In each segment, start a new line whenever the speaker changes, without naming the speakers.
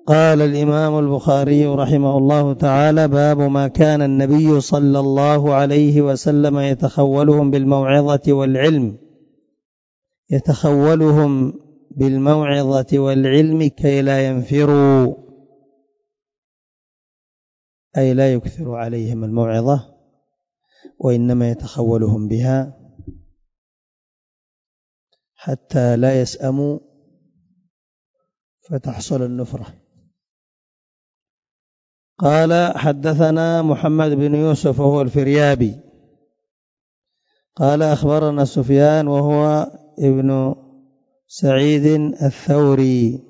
قال الإمام البخاري رحمه الله تعالى: باب ما كان النبي صلى الله عليه وسلم يتخولهم بالموعظة والعلم، يتخولهم بالموعظة والعلم كي لا ينفروا، أي لا يكثر عليهم الموعظة، وإنما يتخولهم بها حتى لا يسأموا فتحصل النفرة. قال: حدثنا محمد بن يوسف وهو الفريابي قال: أخبرنا سفيان وهو ابن سعيد الثوري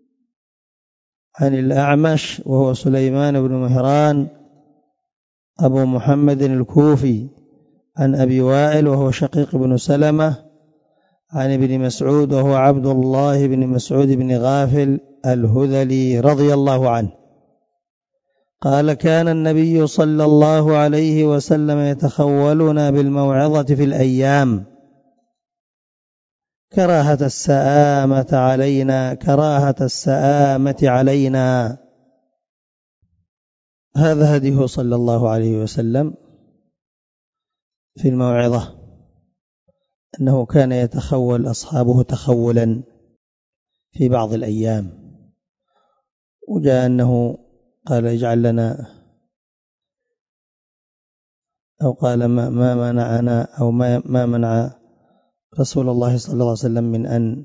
عن الأعمش وهو سليمان بن مهران أبو محمد الكوفي عن أبي وائل وهو شقيق بن سلمة عن ابن مسعود وهو عبد الله بن مسعود بن غافل الهذلي رضي الله عنه قال: كان النبي صلى الله عليه وسلم يتخولنا بالموعظة في الأيام كراهة السآمة علينا. هذا هديه صلى الله عليه وسلم في الموعظة، أنه كان يتخول أصحابه تخولا في بعض الأيام، وجاء أنه قال: اجعل لنا، أو قال: ما منعنا أو ما منع رسول الله صلى الله عليه وسلم من أن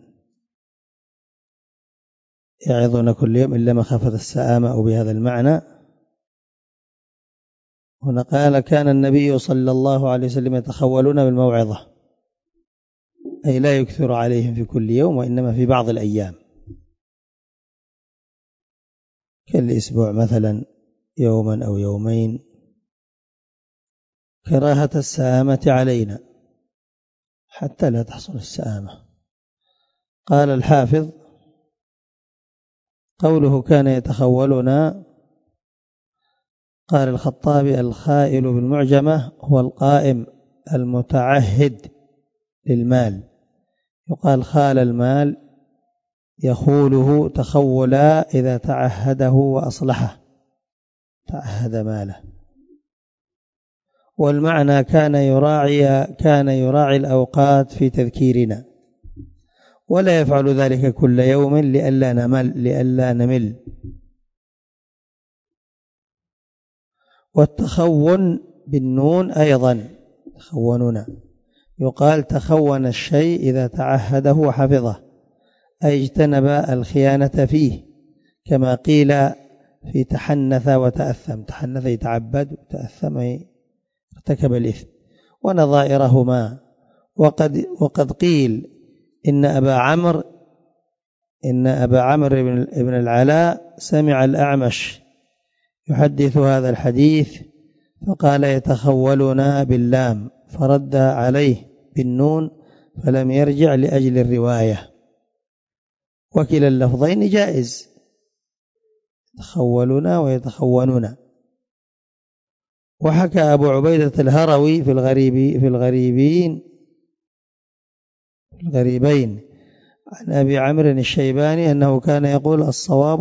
يعظنا كل يوم إلا مخافة السآمة، أو بهذا المعنى. هنا قال: كان النبي صلى الله عليه وسلم يتخولون بالموعظة، أي لا يكثر عليهم في كل يوم، وإنما في بعض الأيام كالأسبوع مثلا يوما أو يومين، كراهة السآمة علينا حتى لا تحصل السآمة. قال الحافظ: قوله كان يتخولنا، قال الخطابي: الخائل بالمعجمة هو القائم المتعهد للمال، يقال خال المال يخوله تخولا إذا تعهده وأصلحه، تعهد ماله. والمعنى كان يراعي الأوقات في تذكيرنا، ولا يفعل ذلك كل يوم لئلا نمل. والتخون بالنون أيضا تخوننا، يقال تخون الشيء إذا تعهده وحفظه، أي اجتنب الخيانة فيه، كما قيل في تحنث وتأثم. تحنث يتعبد، وتأثم ارتكب الإثم، ونظائرهما. وقد قيل إن أبا عمرو بن العلاء سمع الأعمش يحدث هذا الحديث فقال: يتخولنا باللام، فرد عليه بالنون فلم يرجع لأجل الرواية. وكلا اللفظين جائز، يتخولنا ويتخوننا. وحكى أبو عبيدة الهروي في الغريبين عن أبي عمرو الشيباني أنه كان يقول: الصواب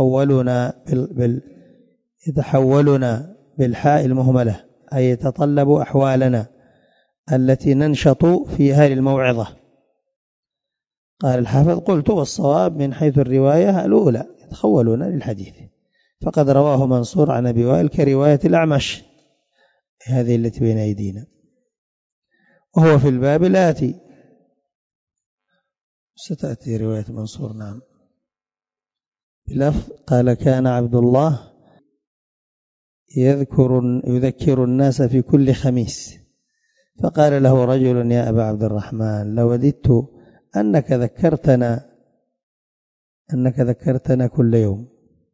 يتحولنا بالحاء المهملة، أي يتطلب أحوالنا التي ننشط فيها للموعظة. قال الحافظ: قلت: والصواب من حيث الرواية الأولى، يتخولون للحديث، فقد رواه منصور عن أبي وائل كرواية الأعمش، هذه التي بين أيدينا، وهو في الباب الآتي. ستأتي رواية منصور، نعم، بلفظ: قال: كان عبد الله يذكر الناس في كل خميس، فقال له رجل: يا أبا عبد الرحمن، لوددت أنك ذكرتنا كل يوم،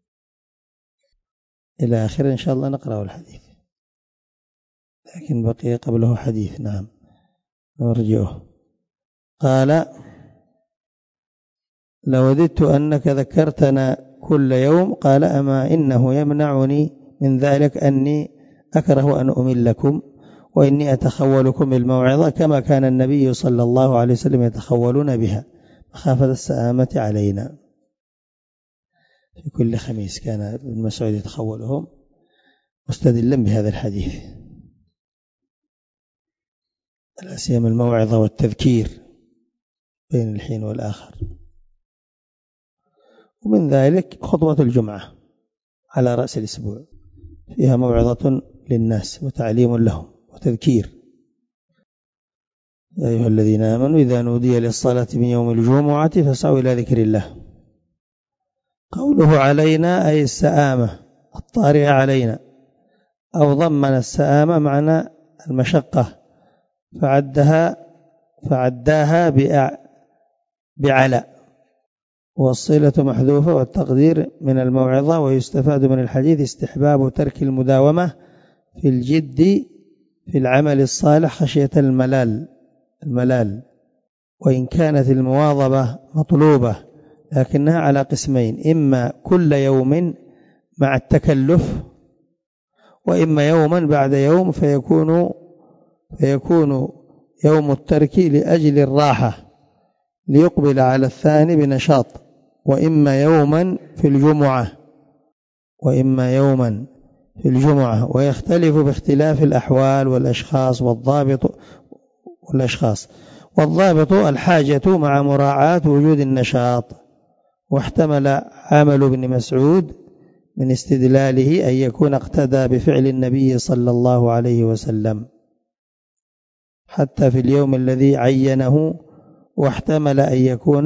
إلى آخر. إن شاء الله نقرأ الحديث، لكن بقي قبله حديث، نعم نرجعه. قال: لوددت أنك ذكرتنا كل يوم. قال: أما إنه يمنعني من ذلك أني أكره أن أملكم، وإني أتخولكم بالموعظة كما كان النبي صلى الله عليه وسلم يتخولون بها مخافة السآمة علينا. في كل خميس كان ابن مسعود يتخولهم مستدلا بهذا الحديث، لا سيما الموعظة والتذكير بين الحين والآخر. ومن ذلك خطبة الجمعة على رأس الأسبوع، فيها موعظة للناس وتعليم لهم وتذكير. يا أيها الذين آمنوا إذا نودي للصلاة من يوم الجمعة فاسعوا إلى ذكر الله. قوله علينا أي السآمة الطارئة علينا، أو ضمن السآمة معنى المشقة فعداها بعلى، والصلة محذوفة والتقدير من الموعظة. ويستفاد من الحديث استحباب ترك المداومة في الجد في العمل الصالح خشية الملال، وإن كانت المواظبة مطلوبة لكنها على قسمين: إما كل يوم مع التكلف، وإما يوما بعد يوم فيكون يوم الترك لأجل الراحة ليقبل على الثاني بنشاط، وإما يوما في الجمعة ويختلف باختلاف الأحوال والضابط الحاجة مع مراعاة وجود النشاط. واحتمل عمل ابن مسعود من استدلاله أن يكون اقتدى بفعل النبي صلى الله عليه وسلم حتى في اليوم الذي عينه، واحتمل أن يكون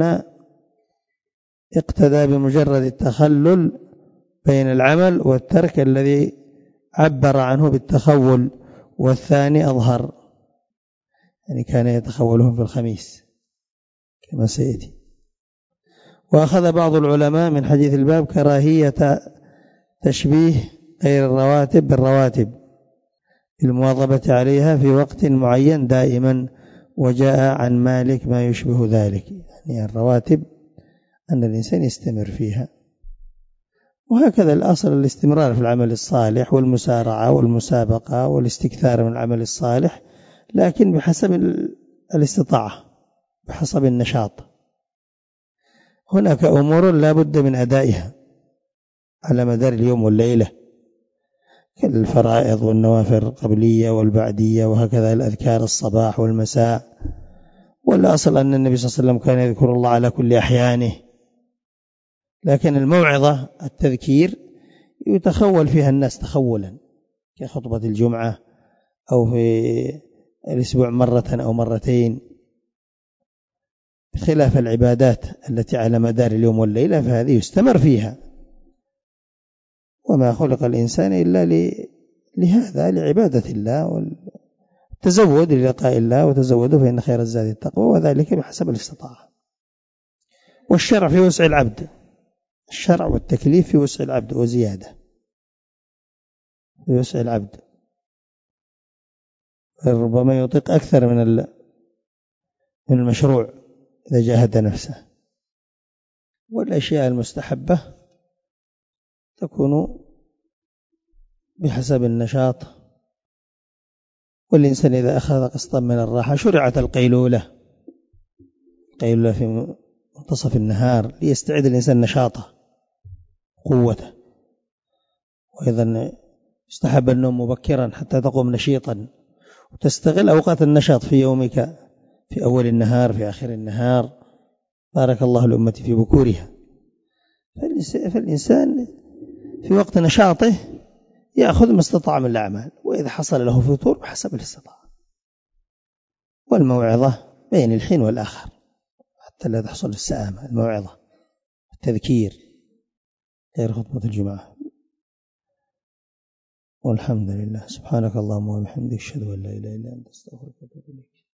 اقتدى بمجرد التخلل بين العمل والترك الذي عبر عنه بالتخول، والثاني أظهر، يعني كان يتخولهم في الخميس كما سيأتي. وأخذ بعض العلماء من حديث الباب كراهية تشبيه غير الرواتب بالرواتب، المواظبة عليها في وقت معين دائما، وجاء عن مالك ما يشبه ذلك، يعني الرواتب أن الإنسان يستمر فيها. وهكذا الأصل الاستمرار في العمل الصالح والمسارعة والمسابقة والاستكثار من العمل الصالح، لكن بحسب الاستطاعة، بحسب النشاط. هناك أمور لا بد من أدائها على مدار اليوم والليلة، كالفرائض والنوافل القبلية والبعدية، وهكذا الأذكار الصباح والمساء. والأصل أن النبي صلى الله عليه وسلم كان يذكر الله على كل أحيانه، لكن الموعظة التذكير يتخول فيها الناس تخولا، كخطبة الجمعة أو في الأسبوع مرة أو مرتين، خلاف العبادات التي على مدار اليوم والليلة فهذه يستمر فيها. وما خلق الإنسان إلا لهذا، لعبادة الله والتزود للقاء الله، وتزودوا فإن خير الزاد التقوى، وذلك بحسب الاستطاعة. والشرع في وسع العبد، الشرع والتكليف في وسع العبد وزيادة في وسع العبد، ربما يطيق أكثر من المشروع إذا جاهد نفسه. والأشياء المستحبة تكون بحسب النشاط. والإنسان إذا أخذ قسطا من الراحة شرعت القيلولة في منتصف النهار ليستعيد الإنسان نشاطه قوته. وأيضا يستحب النوم مبكرا حتى تقوم نشيطا، وتستغل أوقات النشاط في يومك، في أول النهار في آخر النهار. بارك الله الأمة في بكورها. فالإنسان في وقت نشاطه يأخذ ما استطاع من الأعمال، وإذا حصل له فطور بحسب الاستطاعة. والموعظة بين الحين والآخر حتى لا تحصل السآمة، الموعظة التذكير غير خطبة الجمعة. والحمد لله. سبحانك اللهم وبحمدك، أشهد أن لا إله إلا أنت، أستغفرك وأتوب إليك.